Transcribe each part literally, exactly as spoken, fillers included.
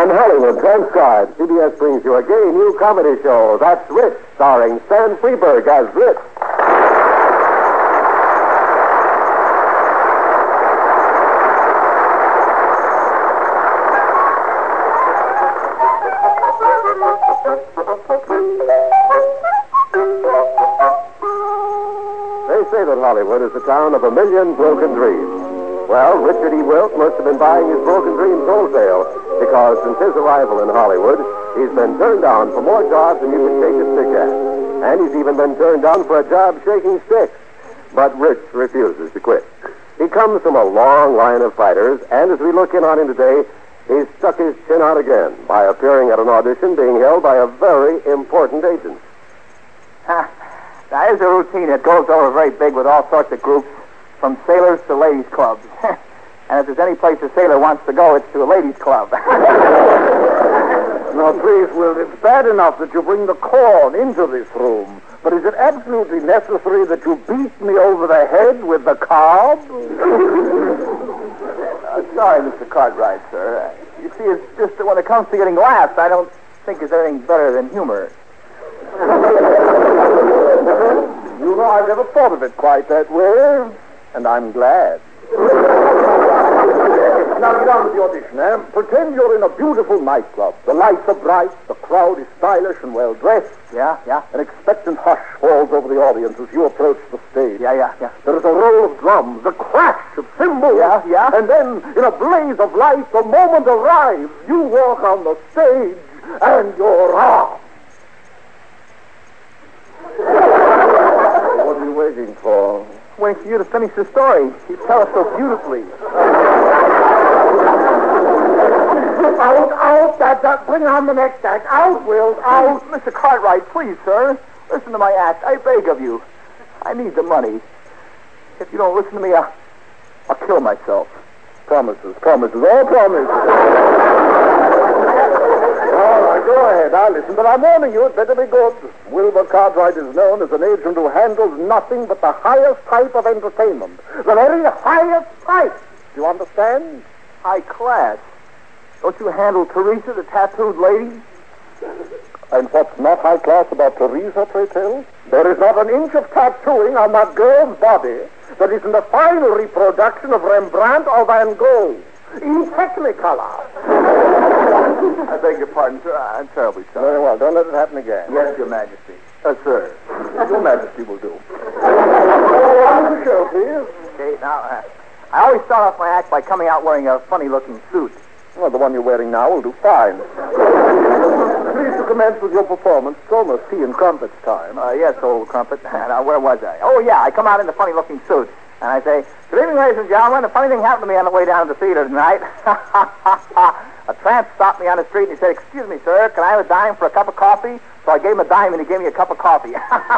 From Hollywood, transcribed, C B S brings you a gay new comedy show, That's Rich, starring Stan Freberg as Rich. They say that Hollywood is the town of a million broken dreams. Well, Richard E. Wilk must have been buying his broken dreams wholesale, because since his arrival in Hollywood, he's been turned down for more jobs than you can shake a stick at. And he's even been turned down for a job shaking sticks. But Rich refuses to quit. He comes from a long line of fighters, and as we look in on him today, he's stuck his chin out again by appearing at an audition being held by a very important agent. Huh. Now, here's a routine that goes over very big with all sorts of groups, from sailors to ladies' clubs. And if there's any place a sailor wants to go, it's to a ladies' club. Now, please, Will, it's bad enough that you bring the corn into this room, but is it absolutely necessary that you beat me over the head with the cob? uh, sorry, Mister Cartwright, sir. Uh, you see, it's just that when it comes to getting laughs, I don't think there's anything better than humor. You know, I've never thought of it quite that way, and I'm glad. Now get on with the audition, eh? Pretend you're in a beautiful nightclub. The lights are bright, the crowd is stylish and well-dressed. Yeah, yeah. An expectant hush falls over the audience as you approach the stage. Yeah, yeah, yeah. There is a roll of drums, a crash of cymbals. Yeah, yeah. And then, in a blaze of light, the moment arrives. You walk on the stage, and you're off. What are you waiting for? Waiting for you to finish the story. You tell us so beautifully. Out, out, that, that, bring on the next act. Out, Will, out. Mister Cartwright, please, sir. Listen to my act. I beg of you. I need the money. If you don't listen to me, I'll, I'll kill myself. Promises, promises, all promises. All right, go ahead. I'll listen, but I'm warning you, it better be good. Wilbur Cartwright is known as an agent who handles nothing but the highest type of entertainment. The very highest type. Do you understand? High class. Don't you handle Teresa, the tattooed lady? And what's not high class about Teresa, pray tell? There is not an inch of tattooing on that girl's body that isn't a fine reproduction of Rembrandt or Van Gogh. In Technicolor. I beg your pardon, sir. I'm terribly sorry. Very well. Don't let it happen again. Yes, Your Majesty. Yes, sir. Your Majesty will do. Oh, on the show, please. Okay, now, uh, I always start off my act by coming out wearing a funny-looking suit. Well, the one you're wearing now will do fine. Please to commence with your performance. It's almost tea and crumpets time. Uh, yes, old crumpet. Now, where was I? Oh, yeah, I come out in the funny-looking suit. And I say, good evening, ladies and gentlemen. A funny thing happened to me on the way down to the theater tonight. A tramp stopped me on the street and he said, excuse me, sir, can I have a dime for a cup of coffee? So I gave him a dime and he gave me a cup of coffee.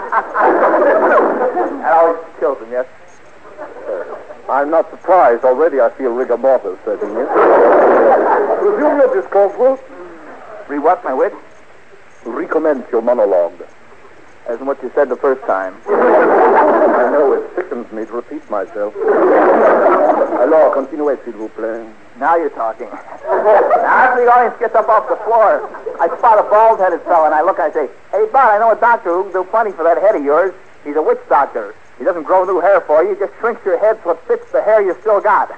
That always kills him, yes? I'm not surprised. Already I feel rigor mortis setting in. Resume your discourse, Will. Re-what, my wit? Recommence your monologue. As in what you said the first time. I know it sickens me to repeat myself. Alors, continuez, s'il vous plaît. Now you're talking. Now, after the audience gets up off the floor, I spot a bald-headed fellow, and I look and I say, hey, Bud, I know a doctor who can do plenty for that head of yours. He's a witch doctor. He doesn't grow new hair for you. He just shrinks your head so it fits the hair you still got.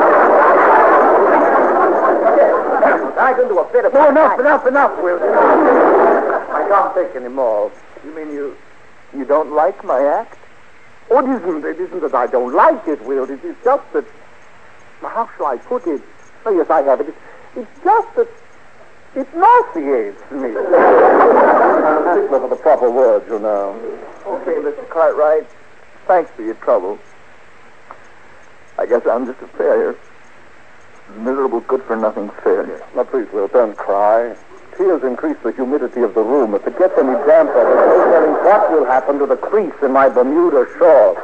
I can do a bit of... No, enough, enough, enough, Will. I can't take any more. You mean you you don't like my act? Oh, it isn't. It isn't that I don't like it, Will. It is just that... How shall I put it? Oh, yes, I have it. It's, it's just that it nauseates me. I'm a stickler for the proper words, you know. Okay, Mister Cartwright. Thanks for your trouble. I guess I'm just a failure. Miserable, good-for-nothing failure. Now, please, Will, don't cry. Tears increase the humidity of the room. If it gets any damper, there's no telling what will happen to the crease in my Bermuda shorts.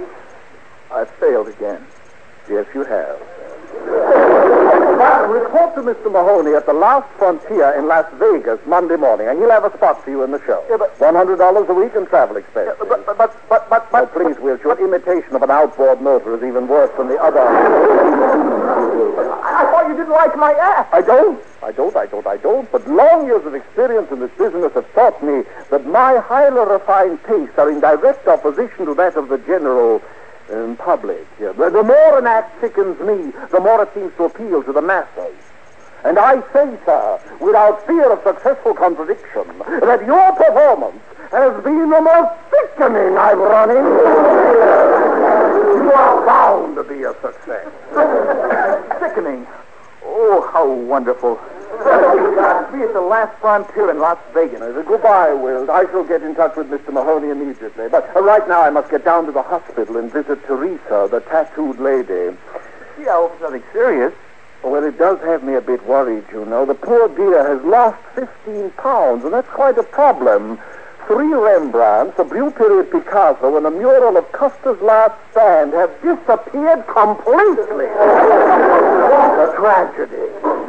I failed again. Yes, you have. But report to Mister Mahoney at the Last Frontier in Las Vegas Monday morning, and he'll have a spot for you in the show. Yeah, but... one hundred dollars a week and travel expenses. Yeah, but, but, but, but, but, Oh, but... please, Will, your imitation of an outboard motor is even worse than the other. I, I thought you didn't like my act. I don't. I don't, I don't, I don't. But long years of experience in this business have taught me that my highly refined tastes are in direct opposition to that of the general um, public. Yeah, The, the more an act sickens me, the more it seems to appeal to the masses. And I say, sir, without fear of successful contradiction, that your performance has been the most sickening I've run into. You are bound to be a success. Sickening. Oh, how wonderful. Be at the Last Frontier in Las Vegas. Uh, goodbye, Will. I shall get in touch with Mister Mahoney immediately. But uh, right now I must get down to the hospital and visit Teresa, the tattooed lady. Gee, I hope it's nothing serious. Well, it does have me a bit worried, you know. The poor dear has lost fifteen pounds, and that's quite a problem. Three Rembrandts, a Blue Period Picasso, and a mural of Custer's Last Stand have disappeared completely. What a tragedy.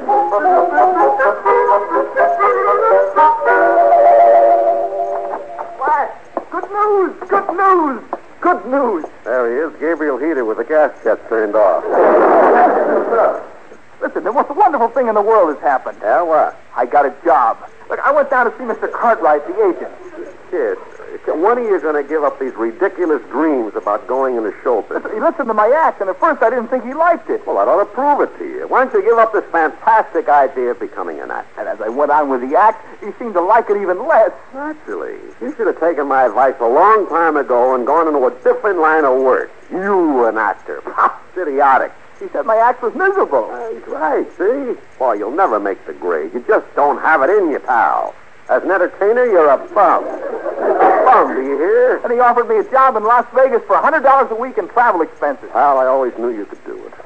What? Good news! Good news! Good news! There he is, Gabriel Heater, with the gas jets turned off. Listen, the most wonderful thing in the world has happened. Yeah, what? I got a job. Look, I went down to see Mister Cartwright, the agent. Kid, when are you going to give up these ridiculous dreams about going into show business? Listen, he listened to my act, and at first I didn't think he liked it. Well, I ought to prove it to you. Why don't you give up this fantastic idea of becoming an actor? And as I went on with the act, he seemed to like it even less. Naturally. You should have taken my advice a long time ago and gone into a different line of work. You, an actor. It's idiotic. He said my act was miserable. Uh, he's right, see? Boy, you'll never make the grade. You just don't have it in you, pal. As an entertainer, you're a bum. A bum, do you hear? And he offered me a job in Las Vegas for one hundred dollars a week and travel expenses. Pal, I always knew you could do it.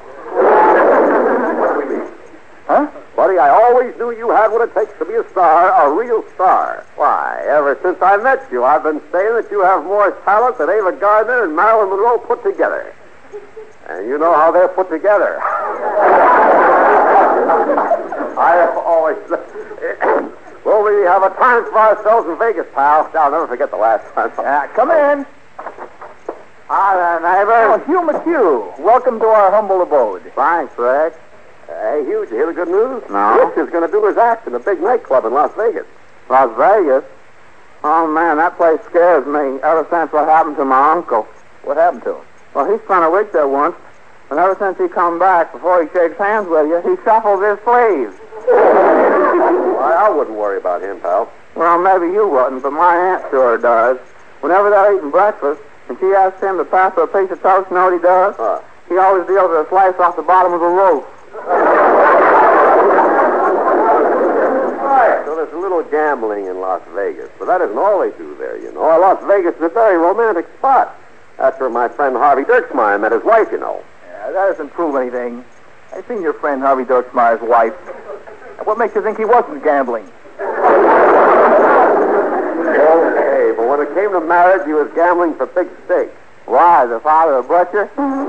Huh? Buddy, I always knew you had what it takes to be a star, a real star. Why, ever since I met you, I've been saying that you have more talent than Ava Gardner and Marilyn Monroe put together. And you know how they're put together. I have always... Well, we have a time for ourselves in Vegas, pal. I'll never forget the last time. Yeah, come in. Hi there, neighbor. Oh, Hugh McHugh. Welcome to our humble abode. Thanks, Rex. Hey, Hugh, did you hear the good news? No. Rich is going to do his act in a big nightclub in Las Vegas. Las Vegas? Oh, man, that place scares me ever since what happened to my uncle. What happened to him? Well, he spent a week there once, and ever since he come back, before he shakes hands with you, he shuffles his sleeves. Why, I wouldn't worry about him, pal. Well, maybe you wouldn't, but my aunt sure does. Whenever they're eating breakfast, and she asks him to pass her a piece of toast, you know what he does? Huh. He always deals her a slice off the bottom of the loaf. Right. So there's a little gambling in Las Vegas, but that isn't all they do there, you know. Las Vegas is a very romantic spot. That's where my friend Harvey Dirksmeyer met his wife, you know. Yeah, that doesn't prove anything. I've seen your friend Harvey Dirksmeyer's wife. What makes you think he wasn't gambling? Okay, but when it came to marriage, he was gambling for big stakes. Why, the father of Butcher?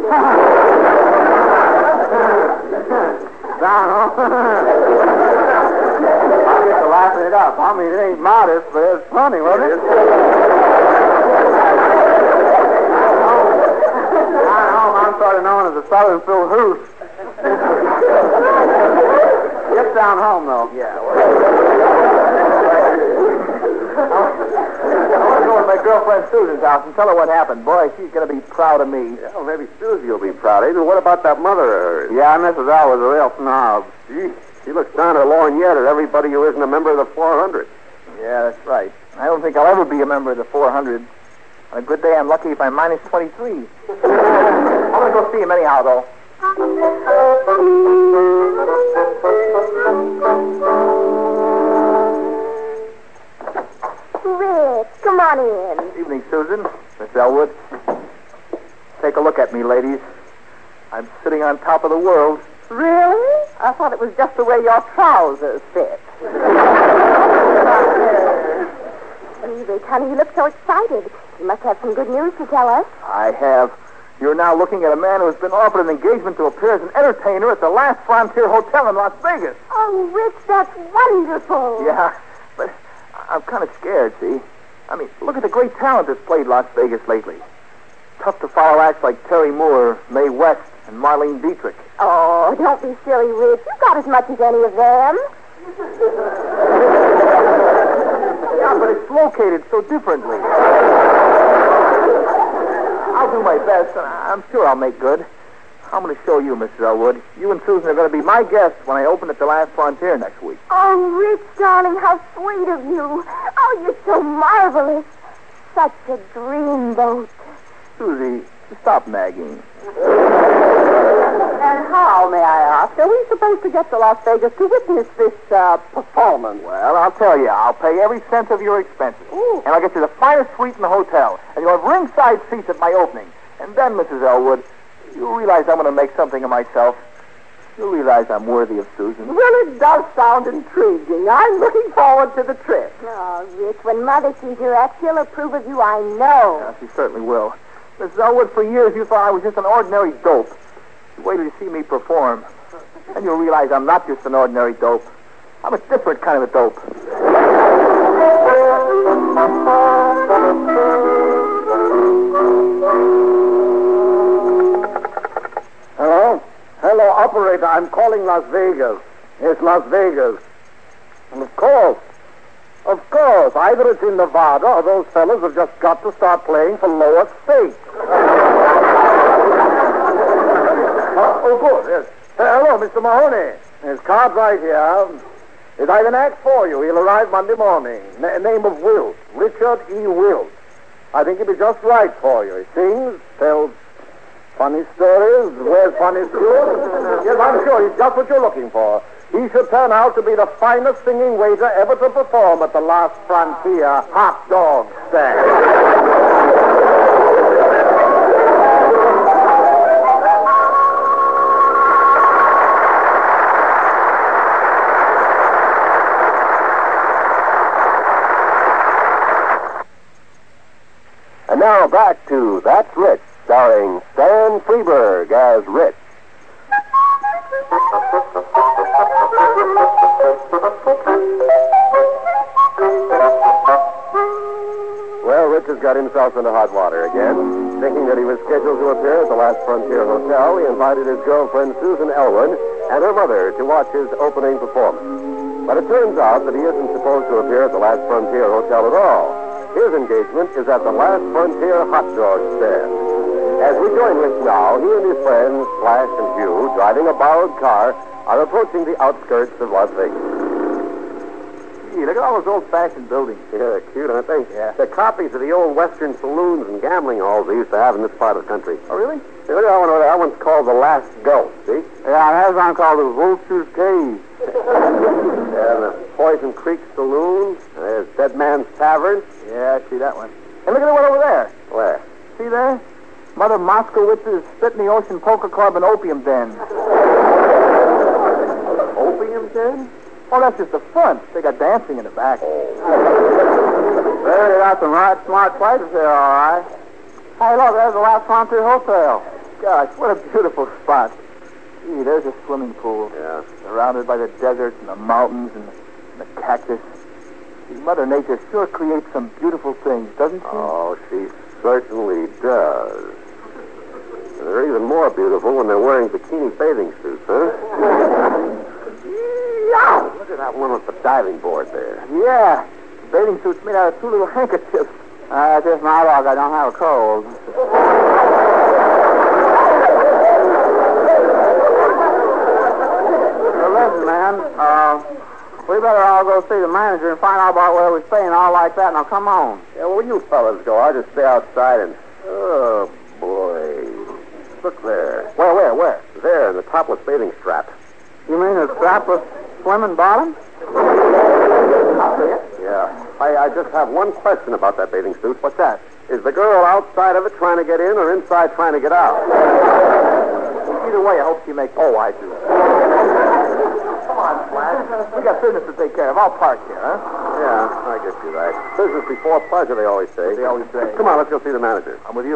Donald. I get to laughing it up. I mean, it ain't modest, but it's funny, wasn't it? I'm sort of known as the Southern Phil Hoose. Get down home, though. Yeah. Well, I want to go with my girlfriend Susan's house and tell her what happened. Boy, she's going to be proud of me. Yeah, well, maybe Susie will be proud. Even what about that mother of hers? Yeah, Missus L was a real snob. Gee, she looks down her lorgnette at everybody who isn't a member of the four hundred. Yeah, that's right. I don't think I'll ever be a member of the four hundred. On a good day, I'm lucky if I'm minus twenty-three. I'm going to go see him anyhow, though. Rick, come on in. Evening, Susan. Miss Elwood. Take a look at me, ladies. I'm sitting on top of the world. Really? I thought it was just the way your trousers fit. Gee, Rick, honey, you look so excited. You must have some good news to tell us. I have. You're now looking at a man who has been offered an engagement to appear as an entertainer at the Last Frontier Hotel in Las Vegas. Oh, Rich, that's wonderful. Yeah, but I'm kind of scared, see? I mean, look at the great talent that's played Las Vegas lately. Tough to follow acts like Terry Moore, Mae West, and Marlene Dietrich. Oh, don't be silly, Rich. You got as much as any of them. Yeah, but it's located so differently. I'll do my best, and I'm sure I'll make good. I'm going to show you, Missus Elwood. You and Susan are going to be my guests when I open at the Last Frontier next week. Oh, Rich, darling, how sweet of you. Oh, you're so marvelous. Such a dreamboat. Susie, stop nagging. And how, may I ask, are we supposed to get to Las Vegas to witness this uh, performance? Well, I'll tell you. I'll pay every cent of your expenses. Ooh. And I'll get you the finest suite in the hotel. And you'll have ringside seats at my opening. And then, Missus Elwood, you'll realize I'm going to make something of myself. You'll realize I'm worthy of Susan. Well, it does sound intriguing. I'm looking forward to the trip. Oh, Rich, when Mother sees your act, she'll approve of you, I know. Yeah, she certainly will. Missus Elwood, for years you thought I was just an ordinary dope. You wait till you see me perform. Then you'll realize I'm not just an ordinary dope. I'm a different kind of a dope. Hello? Hello, operator. I'm calling Las Vegas. Yes, Las Vegas. Of course. Of course. Either it's in Nevada or those fellas have just got to start playing for lower stakes. oh, oh, good. Yes. Uh, hello, Mister Mahoney. His card's right here. Is I have an act for you. He'll arrive Monday morning. N- name of Wilt. Richard E. Wilt. I think he'll be just right for you. He sings, tells funny stories, wears funny suits. Yes, I'm sure he's just what you're looking for. He should turn out to be the finest singing waiter ever to perform at the Last Frontier hot dog stand. And now back to That's Rich, starring Stan Freberg as Rich. Well, Rich has got himself into hot water again. Thinking that he was scheduled to appear at the Last Frontier Hotel, he invited his girlfriend Susan Elwood and her mother to watch his opening performance. But it turns out that he isn't supposed to appear at the Last Frontier Hotel at all. His engagement is at the Last Frontier hot dog stand. As we join Rich now, he and his friends, Flash and Hugh, driving a borrowed car, are approaching the outskirts of Las Vegas. Gee, look at all those old-fashioned buildings. Yeah, they're cute, aren't they? Yeah. They're copies of the old Western saloons and gambling halls they used to have in this part of the country. Oh, really? Hey, look at that one over there. That one's called the Last Gulch, see? Yeah, there's one called the Vulture's Cave. And the Poison Creek Saloon. There's Dead Man's Tavern. Yeah, I see that one. And look at the one over there. Where? See there? Mother Moskowitz's Spit in the Ocean Poker Club and Opium Den. Opium Den? Oh, that's just the front. They got dancing in the back. Well, they got some right smart places there, all right. Hey, look, there's the Last Frontier Hotel. Gosh, what a beautiful spot. Gee, there's a swimming pool. Yeah. Surrounded by the desert and the mountains and the, and the cactus. See, Mother Nature sure creates some beautiful things, doesn't she? Oh, she certainly does. And they're even more beautiful when they're wearing bikini bathing suits, huh? Yeah. Look at that one with the diving board there. Yeah. The bathing suit's made out of two little handkerchiefs. Uh, it's just my luck. I don't have a cold. Well, listen, man. Uh, we better all go see the manager and find out about where we're staying and all like that. Now, come on. Yeah, well, you fellas go. I'll just stay outside and... Oh, boy. Look there. Where, where, where? There, in the topless bathing strap. You mean a strapless swimming bottom? Yeah. I, I just have one question about that bathing suit. What's that? Is the girl outside of it trying to get in or inside trying to get out? Either way, I hope she makes... Oh, I do. Come on, Flash. We got business to take care of. I'll park here, huh? Yeah, I guess you're right. Business before pleasure, they always say. They always say. Come on, let's go see the manager. I'm with you.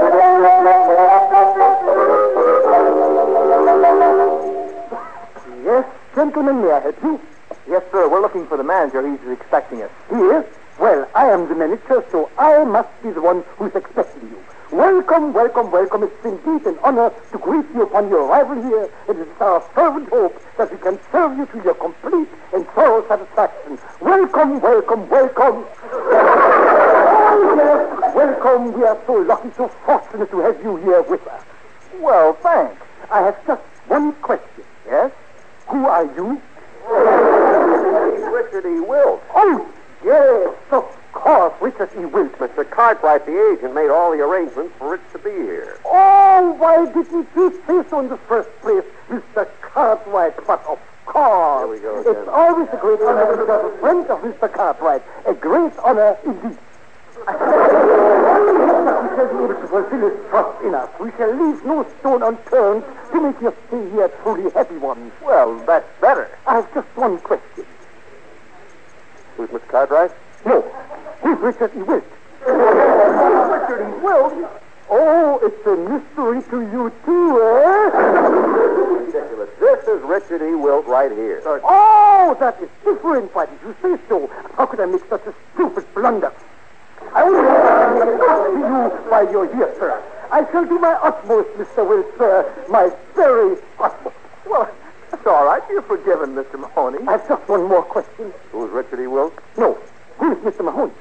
Yes, gentlemen, may I help you? Yes, sir. We're looking for the manager. He's expecting us. Here? Well, I am the manager, so I must be the one who's expecting you. Welcome, welcome, welcome. It's indeed an honor to greet you upon your arrival here. It is our fervent hope that we can serve you to your complete and thorough satisfaction. Welcome, welcome, welcome. Oh, yes, welcome. We are so lucky, so fortunate to have you here with us. Well, thanks. I have just one question. Yes? Who are you? Richard E. Wilt. Oh, yes, of course, Richard E. Wilt. Mister Cartwright, the agent, made all the arrangements for Rich to be here. Oh, why didn't you say so in the first place, Mister Cartwright? But of course. Here we go It's again. always a great honor to serve a friend of Mister Cartwright. A great honor indeed. We shall be able to fulfill his trust in us. We shall leave no stone unturned to make your stay here a truly happy one. Well, that's better. I have just one question. Who's Mister Cartwright? No, who's Richard E. Wilt? Richard E. Wilt? Oh, it's a mystery to you too, eh? Ridiculous. This is Richard E. Wilt right here. Oh, that is different. Why did you say so? How could I make such a stupid blunder? I only want to make it up to you while you're here, sir. I shall do my utmost, Mister Wilt, sir. My very utmost. Well, that's all right. You're forgiven, Mister Mahoney. I have just one more question. Who's Richard E. Wilt? No. Who is Mister Mahoney?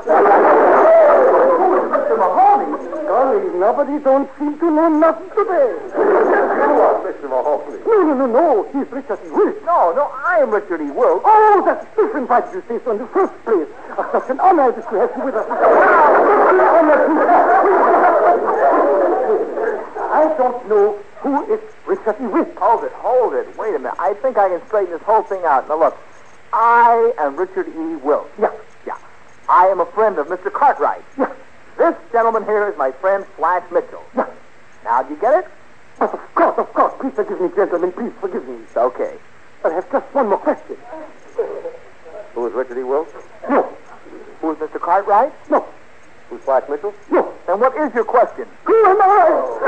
Who is Mister Mahoney? Golly, nobody don't seem to know nothing today. You are Mister Mahoney. No, no, no, no. He's Richard E. Wilt. No, no, I am Richard E. Wilt. Oh, that's different. Why did you say so in the first place? Oh, such an honor to have you with us. Honor to- I don't know who is Richard E. Wilt. Hold it, hold it. Wait a minute. I think I can straighten this whole thing out. Now, look. I am Richard E. Wilt. Yeah. Yeah. I am a friend of Mister Cartwright. Yeah. This gentleman here is my friend Flash Mitchell. Yeah. Now, do you get it? But of course, of course. Please forgive me, gentlemen. Please forgive me. It's okay. But I have just one more question. Who is Richard E. Wilt? No. Who is Mister Cartwright? No. Who's Flash Mitchell? No. And what is your question? Who am I?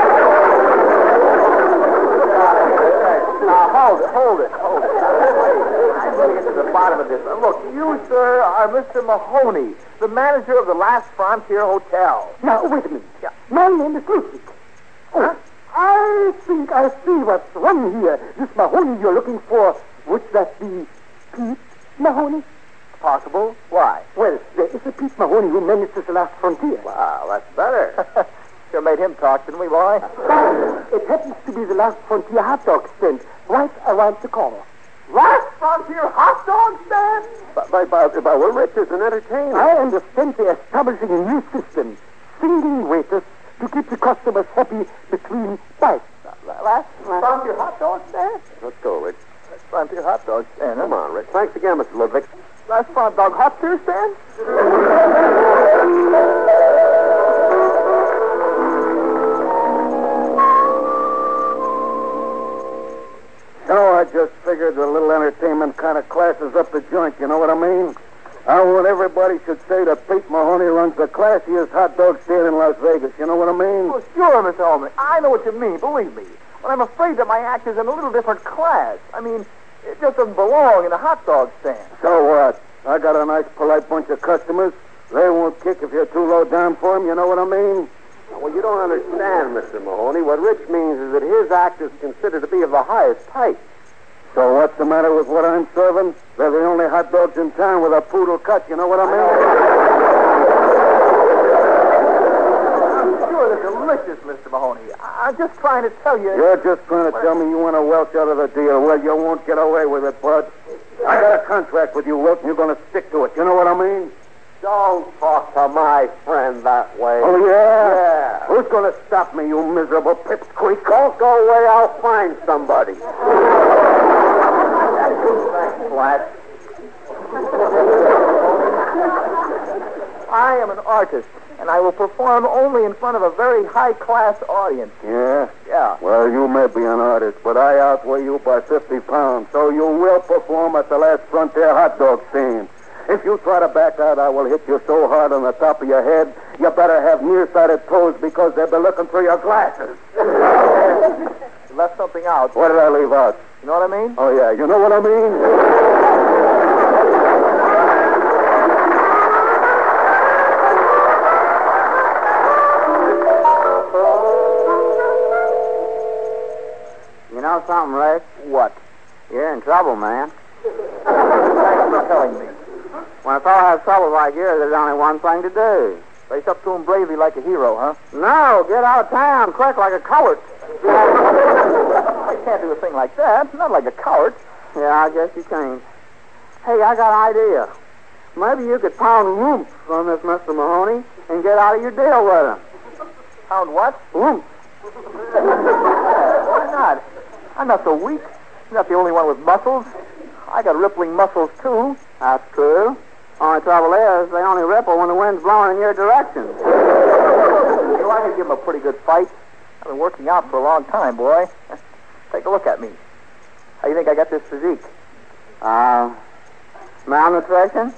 Now, hold it, hold it, hold it. I'm going to get to the bottom of this. Now, look, you, sir, are Mister Mahoney, the manager of the Last Frontier Hotel. Now, wait a minute. Yeah. My name is Ludwig. Oh, Huh? I think I see what's wrong here. This Mahoney you're looking for, would that be Pete Mahoney? Possible. Why? Well, there is a Pete Mahoney who manages the Last Frontier. Wow, that's better. Sure made him talk, didn't we, boy? It happens to be the Last Frontier hot dog stand right around the corner. Last Frontier hot dog stand? But, but, but, but we're rich as an entertainer. I understand they're establishing a new system, singing waiters to keep the customers happy between bites. Last Frontier hot dog stand? Let's go, Rich. Last Frontier hot dog stand, huh? Come on, Rich. Thanks again, Mister Ludwig. Last Frontier dog hot steer stand? So I just figured a little entertainment kind of classes up the joint, you know what I mean? I want everybody should say that Pete Mahoney runs the classiest hot dog stand in Las Vegas, you know what I mean? Well, sure, Mister Holman. I know what you mean, believe me. But I'm afraid that my act is in a little different class. I mean, it just doesn't belong in a hot dog stand. So what? I got a nice, polite bunch of customers. They won't kick if you're too low down for them, you know what I mean? Well, you don't understand, Mister Mahoney. What Rich means is that his act is considered to be of the highest type. So what's the matter with what I'm serving? They're the only hot dogs in town with a poodle cut, you know what I mean? I'm sure they're delicious, Mister Mahoney. I- I'm just trying to tell you... You're just trying to tell me you want to welch out of the deal. Well, you won't get away with it, bud. I got a contract with you, Wilt, and you're going to stick to it. You know what I mean? Don't talk to my friend that way. Oh, yeah? Yeah. Who's going to stop me, you miserable pipsqueak? Don't go away. I'll find somebody. Thanks, Flash. I am an artist, and I will perform only in front of a very high-class audience. Yeah? Yeah. Well, you may be an artist, but I outweigh you by fifty pounds, so you will perform at the last Frontier hot dog stand. If you try to back out, I will hit you so hard on the top of your head, you better have nearsighted toes because they'll be looking through your glasses. You left something out. What did I leave out? You know what I mean? Oh, yeah. You know what I mean? You know something, Rick? What? You're in trouble, man. Thanks for telling me. When a fellow has trouble like yours, there's only one thing to do. Face up to him bravely like a hero, huh? No, get out of town quick like a coward. I can't do a thing like that. Not like a coward. Yeah, I guess you can't. Hey, I got an idea. Maybe you could pound roomp from this Mister Mahoney and get out of your deal with him. Pound what? Roomp. Why not? I'm not so weak. I'm not the only one with muscles. I got rippling muscles, too. That's true. Only trouble is, they only ripple when the wind's blowing in your direction. You know, I could give him a pretty good fight. I've been working out for a long time, boy. Take a look at me. How do you think I got this physique? Uh, malnutrition?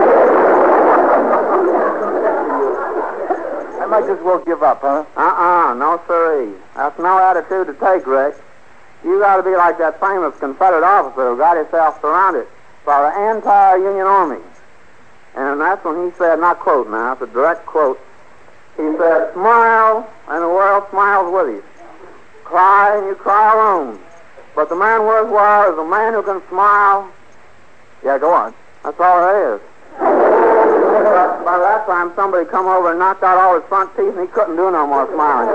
I might just well give up, huh? Uh-uh, no siree. That's no attitude to take, Rick. You got to be like that famous Confederate officer who got himself surrounded by the entire Union Army. And that's when he said, not quote now, it's a direct quote, he said, smile, and the world smiles with you. Cry, and you cry alone. But the man worthwhile is the man who can smile. Yeah, go on. That's all there is. But by that time, somebody come over and knocked out all his front teeth, and he couldn't do no more smiling.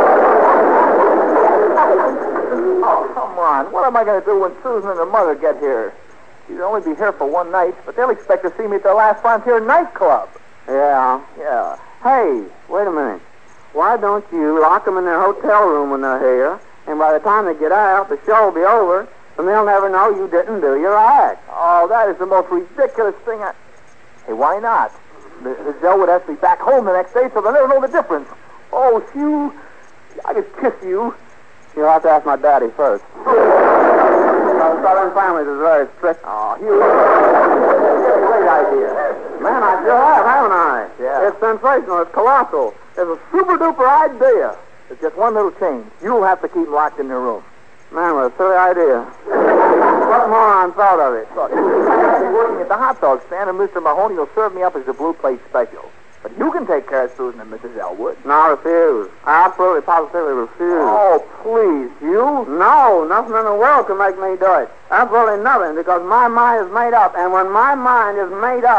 Oh, come on. What am I going to do when Susan and her mother get here? She'll only be here for one night, but they'll expect to see me at the Last Frontier nightclub. Yeah. Yeah. Hey, wait a minute. Why don't you lock them in their hotel room when they're here, and by the time they get out, the show will be over, and they'll never know you didn't do your act. Oh, that is the most ridiculous thing I... Hey, why not? The, the Zell has to be back home the next day, so they'll never know the difference. Oh, Hugh, I could kiss you. You'll have to ask my daddy first. Well, Southern families is very strict. Oh, Hugh, that's a great idea. Man, I sure have, haven't I? Yeah. It's sensational. It's colossal. It's a super-duper idea. There's just one little change. You'll have to keep them locked in their room. Man, what a silly idea. What moron thought of it? Look, I'll be working at the hot dog stand, and Mister Mahoney will serve me up as a blue plate special. But you can take care of Susan and Missus Elwood. No, I refuse. I absolutely, positively refuse. Oh, please, you? No, nothing in the world can make me do it. Absolutely nothing, because my mind is made up, and when my mind is made up...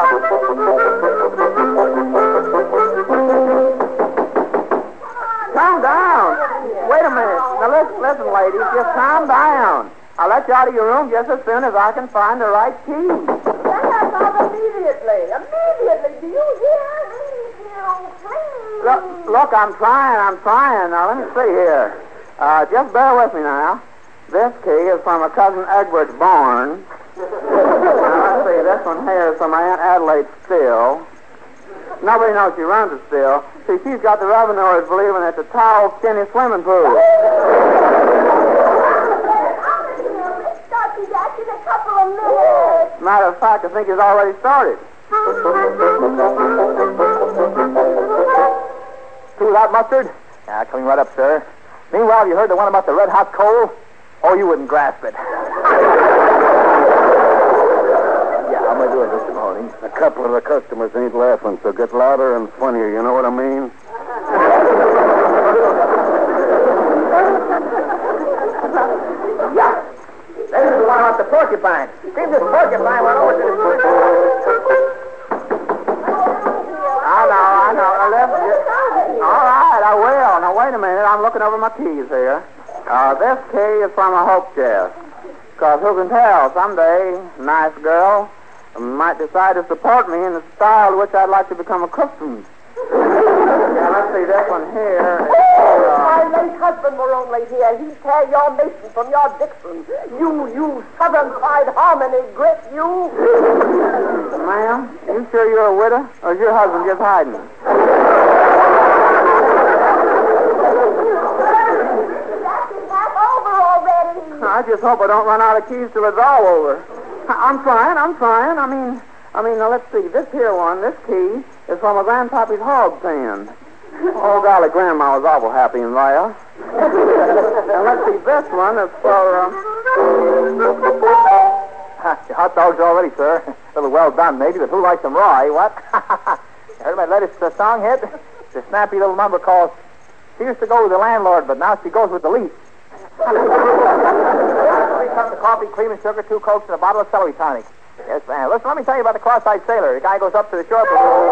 Calm down. Wait a minute. Now, listen, listen, ladies, just calm down. I'll let you out of your room just as soon as I can find the right key. Let us out immediately. Immediately. Do you hear? You please. Look, look, I'm trying, I'm trying. Now, let me see here. Uh, just bear with me now. This key is from a cousin Egbert Bourne. Now, let's see, this one here is from my Aunt Adelaide Still. Nobody knows she runs it still. See, she's got the revenuers believing it's a tall, skinny swimming pool. Start you that in a couple of minutes. Matter of fact, I think it's already started. Through that mustard? Yeah, coming right up, sir. Meanwhile, you heard the one about the red hot coal? Oh, you wouldn't grasp it. Yeah, how am I doing, Mister Mahoney? A couple of the customers ain't laughing, so get louder and funnier, you know what I mean? Yeah. This is the one about the porcupine. See if this porcupine went over to the... I know, I know. Now, listen, you- all right, I will. Now, wait a minute. I'm looking over my keys here. Uh, this key is from a hope chest. Because who can tell? Someday, nice girl might decide to support me in the style to which I'd like to become accustomed. Yeah, let's see, this one here. Oh, my late husband were only here. He'd tear your Mason from your Dixon. You, you Southern Pride Harmony grit, you. Ma'am, you sure you're a widow? Or is your husband just hiding? I just hope I don't run out of keys till it's all over. I'm trying, I'm trying. I mean, I mean, now let's see. This here one, this key, is from my grandpappy's hog pen. Oh, golly, Grandma was awful happy in there. And let's see, this one is for... Uh... Your hot dogs already, sir. A little well done, maybe, but who likes them raw, eh, what? You heard my latest uh, song hit? It's a snappy little number called She Used to Go With the Landlord, But Now She Goes With the Lease. Three cups of coffee, cream and sugar, two cokes, and a bottle of celery tonic. Yes, man. Listen, let me tell you about the cross-eyed sailor. The guy goes up to the shore...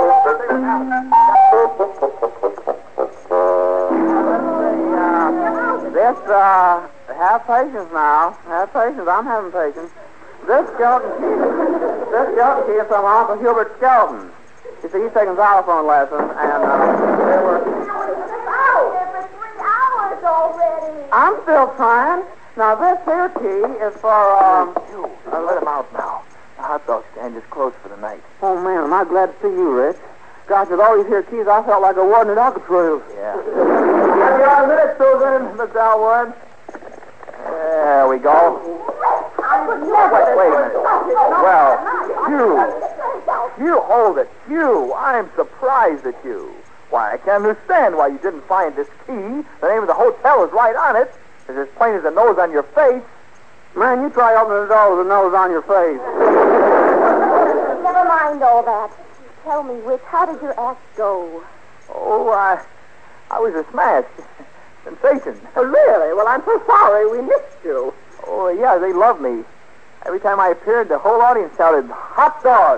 This, uh, have patience now. Have patience. I'm having patience. This skeleton key, this skeleton key is from Uncle Hubert Skelton. You see, he's taking xylophone lessons, and, uh, they were... Oh, here for three hours already. I'm still trying. Now, this here key is for, um... You, uh, let him out now. The hot dog stand is closed for the night. Oh, man, am I glad to see you, Rich. Gosh, with all these here keys, I felt like a warden at Alcatraz. Yeah. Give me a minute, Susan, Miss Elwood. There we go. Wait, wait a minute. Well, you. You, hold it. You. I'm surprised at you. Why, I can't understand why you didn't find this key. The name of the hotel is right on it. It's as plain as the nose on your face. Man, you try opening the door with the nose on your face. Never mind all that. Tell me, Wick, how did your act go? Oh, I, I was a smash. Sensation. Oh, really? Well, I'm so sorry we missed you. Oh, yeah, they love me. Every time I appeared, the whole audience shouted, hot dog.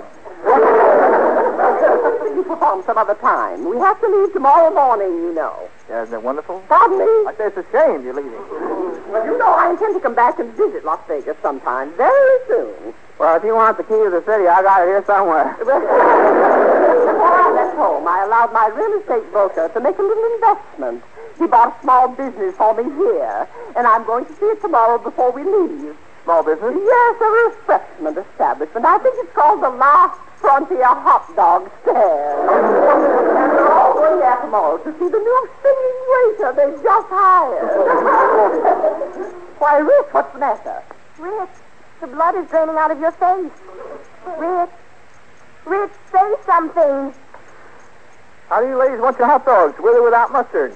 You perform some other time. We have to leave tomorrow morning, you know. Yeah, isn't it wonderful? Pardon me? I say it's a shame you're leaving. Well, you know, I intend to come back and visit Las Vegas sometime very soon. Well, if you want the key to the city, I got it here somewhere. Before I left home, I allowed my real estate broker to make a little investment. He bought a small business for me here, and I'm going to see it tomorrow before we leave. Small business? Yes, a refreshment establishment. I think it's called the Last Frontier Hot Dog Stand. And we're all going there tomorrow to see the new singing waiter they just hired. Why, Rick, what's the matter? Rick, the blood is draining out of your face. Rick, Rick, say something. How do you ladies want your hot dogs, with or without mustard?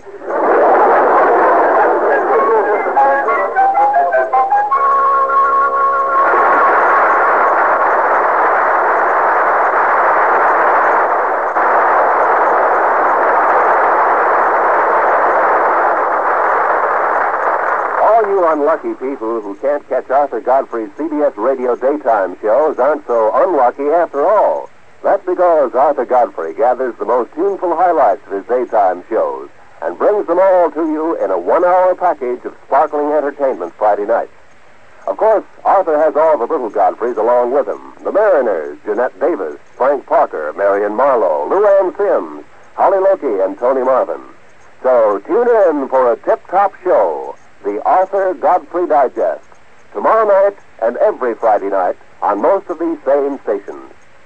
All you unlucky people who can't catch Arthur Godfrey's C B S radio daytime shows aren't so unlucky after all. That's because Arthur Godfrey gathers the most tuneful highlights of his daytime shows and brings them all to you in a one-hour package of sparkling entertainment Friday nights. Of course, Arthur has all the little Godfreys along with him. The Mariners, Jeanette Davis, Frank Parker, Marion Marlowe, Lou Ann Sims, Holly Loki, and Tony Marvin. So tune in for a tip-top show, the Arthur Godfrey Digest, tomorrow night and every Friday night on most of these same stations.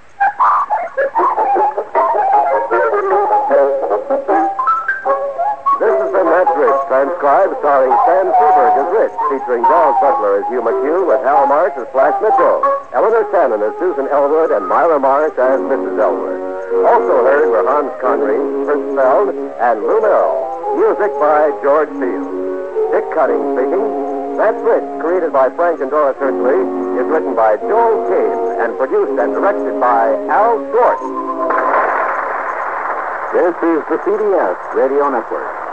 This has been That's Rich, transcribed, starring Stan Seberg as Rich, featuring Charles Butler as Hugh McHugh, with Hal March as Flash Mitchell, Eleanor Shannon as Susan Elwood, and Myra March as Missus Elwood. Also heard were Hans Conry, Fritz Feld, and Lou Merrill. Music by George Field. Dick Cutting speaking. That's Rich, created by Frank and Doris Hertley, is written by Joel Kane and produced and directed by Al Schwartz. This is the C B S Radio Network.